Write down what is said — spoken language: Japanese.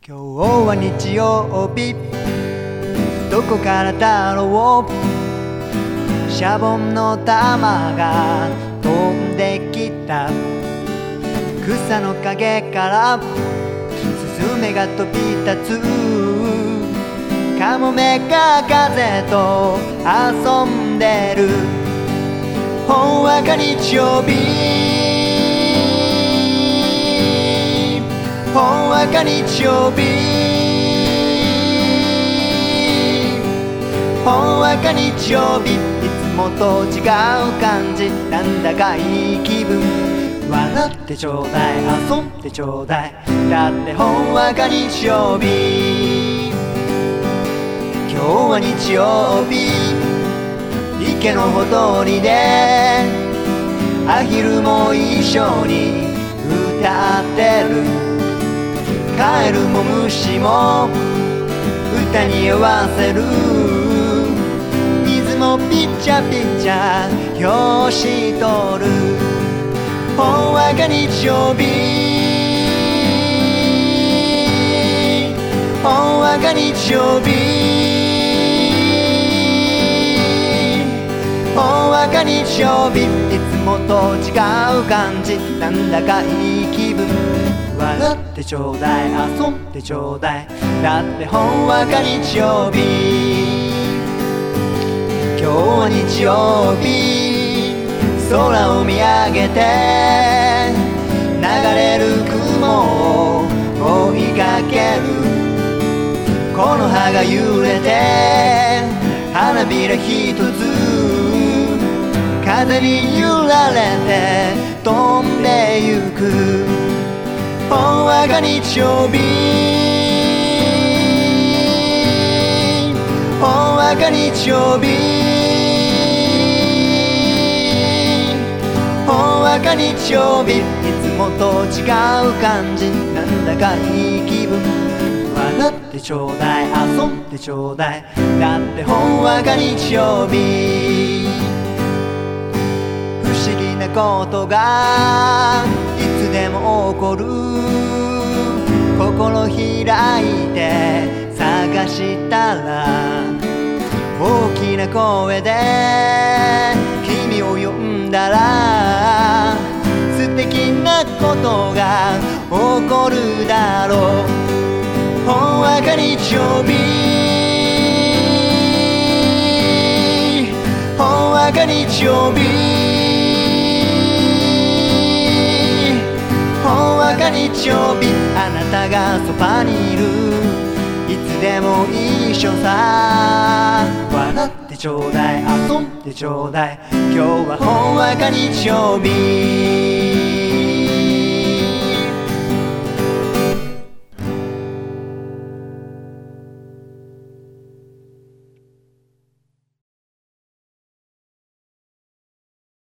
今日は日曜日、どこからだろう。シャボンの玉が飛んできた。草の陰からスズメが飛び立つ。カモメが風と遊んでる。ほんわか日曜日、ほんわか日曜日、ほんわか日曜日。いつもと違う感じ、なんだかいい気分。笑ってちょうだい、遊んでちょうだい、だってほんわか日曜日。今日は日曜日、池のほとりでアヒルも一緒に歌ってる。カエルも虫も歌に合わせる。水もピッチャピッチャ拍子とる。ほんわか日曜日、ほんわか日曜日、ほんわか日曜日。いつもと違う感じ、なんだかいい気分。笑ってちょうだい、遊んでちょうだい、だってほんわか日曜日。今日は日曜日、空を見上げて流れる雲を追いかける。この葉が揺れて花びら一つ風に揺られて飛んでゆく。ほんわか日曜日、ほんわか日曜日、ほんわか日曜日。いつもと違う感じ、なんだかいい気分。笑ってちょうだい、遊んでちょうだい、だってほんわか日曜日。不思議なことがいつでも起こる。心開いて探したら、大きな声で君を呼んだら、素敵なことが起こるだろう。ほんわか日曜日、ほんわか日曜日、ほんわか日曜日。あなたがそばにいる、いつでも一緒さ。笑ってちょうだい、遊んでちょうだい、今日はほんわか日曜日。